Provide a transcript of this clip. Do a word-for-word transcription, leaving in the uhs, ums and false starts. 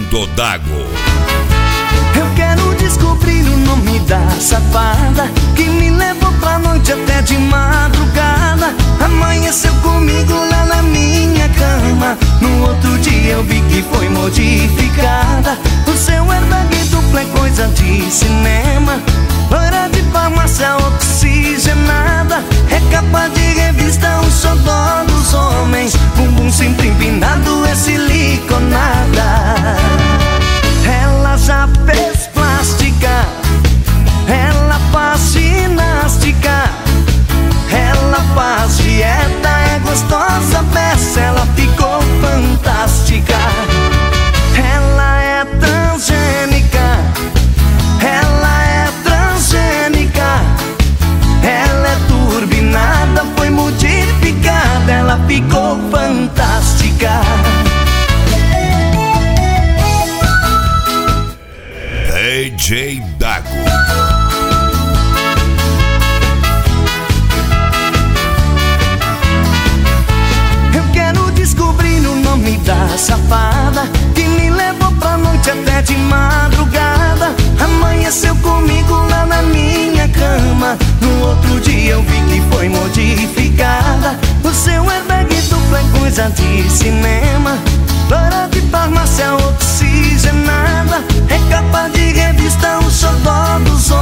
Fernando Dago. Eu quero descobrir o nome da safada que me levou pra noite até de madrugada. Amanheceu comigo lá na minha cama. No outro dia eu vi que foi modificada. O seu airbag duplo é coisa de cinema. Loira de farmácia oxigenada. É capa de revista, um xodó dos homens. Bumbum sempre empinado, é siliconada. Ela já fez plástica, ela faz ginástica, ela faz dieta, é gostosa peça, ela ficou fantástica. Ela é transgênica, ela é transgênica, ela é turbinada, foi modificada, ela ficou fantástica. D J Dago. Eu quero descobrir o nome da safada que me levou pra noite até de madrugada. Amanheceu comigo lá na minha cama. No outro dia eu vi que foi modificada. O seu airbag duplo é coisa de cinema. Loira de farmácia oxigenada. É capa de revista, um xodó dos